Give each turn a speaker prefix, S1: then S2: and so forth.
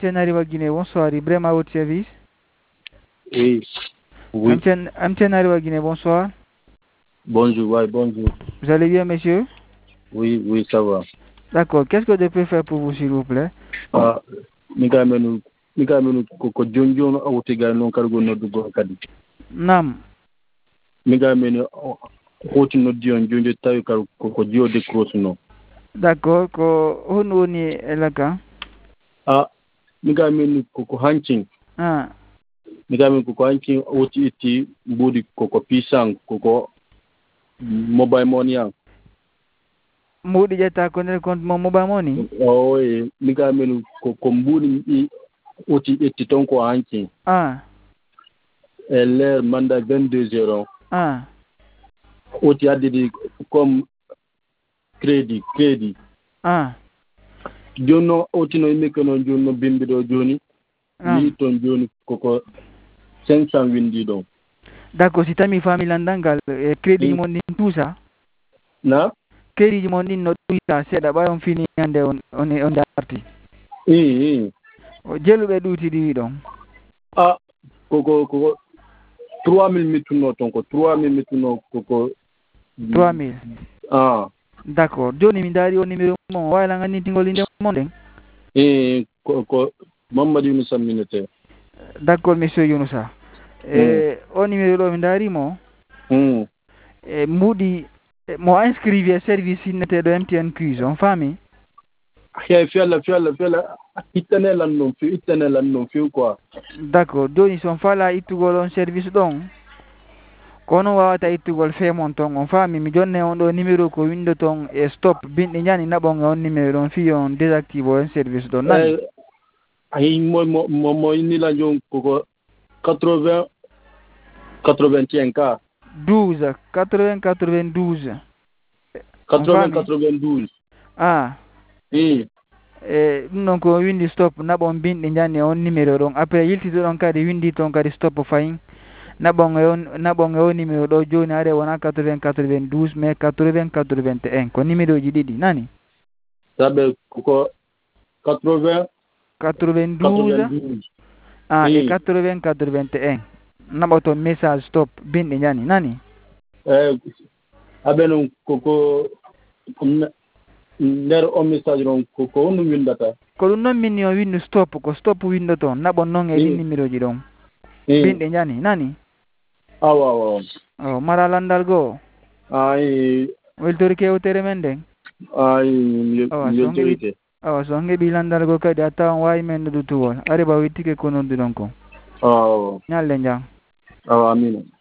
S1: Amtienne Guinée, bonsoir. Ibrahim à votre service.
S2: Oui. Oui.
S1: Amtienne Guinée, bonsoir.
S2: Bonjour, ouais, bonjour.
S1: Vous allez bien, monsieur?
S2: Oui, oui, ça va.
S1: D'accord. Qu'est-ce que je peux faire pour vous, s'il vous plaît?
S2: Migamenu ko jonjon awtiga non kargo noddu go kadi.
S1: Nam.
S2: Migamenu hoti noddi on jonjo tawi kar ko jode cross no.
S1: D'accord. Ko hono woni elaka?
S2: Migamenu ko hancing. Migamenu ko hancing woti itti mbudi ko pisang ko mobile money yang.
S1: Mbudi jetta ko nder compte mo mobile money?
S2: Migamenu ko mbudi woti itti ton ko hancing. L'heure manda 22 euros. Oti adidi comme crédit. Jono oti no imeke no jono bimbi do joni. Ni ton joni koko 500 windi do.
S1: D'accord, si tami famille andangal crédit mon din tout ça.
S2: Na?
S1: Crédit mon din no tout ça c'est d'abord on fini ande on darti. O jelube duti di don.
S2: Koko 3000 mituno ton ko 3000 mituno koko
S1: 3000. D'accord. Joni mi dari o numéro mon wala ngani tingolinde mon den.
S2: Ko Mamadou Yunusa minute.
S1: D'accord, monsieur Yunusa. O numéro mi dari mo. Mudi mo inscrive service inete do MTN quiz on fami.
S2: Fiala itane lan non fi quoi.
S1: D'accord. Joni son fala itugol on service don. Kono wawata ittugol femon ton on fami mi jonne on do numéro ko windo ton e stop bindi nyani nabonga on numéro on fi on désactive on service don nani
S2: mo ni la jon ko 80 81 ka
S1: 12 80 92 non ko windi stop nabon bindi nyani on numéro don après yilti don kadi windi ton kadi stop fayin nabonga on numéro do joni are wona 80 92 mais 80 81 ko numéro ji didi nani
S2: sabe ko 80
S1: 92 et 80 81 naboto message stop bindi nyani nani
S2: abeno ko nder o message non ko no windata
S1: ko dum non min yo windu stop ko stop windo ton nabon non e numéro ji don bindi nyani nani
S2: awa
S1: mara landal go weltori kewtere men den so ngeɓi landal go kadi a tawan wawi men dutuwol ari ba wittike ko nodduɗon ko ñalle jam
S2: amina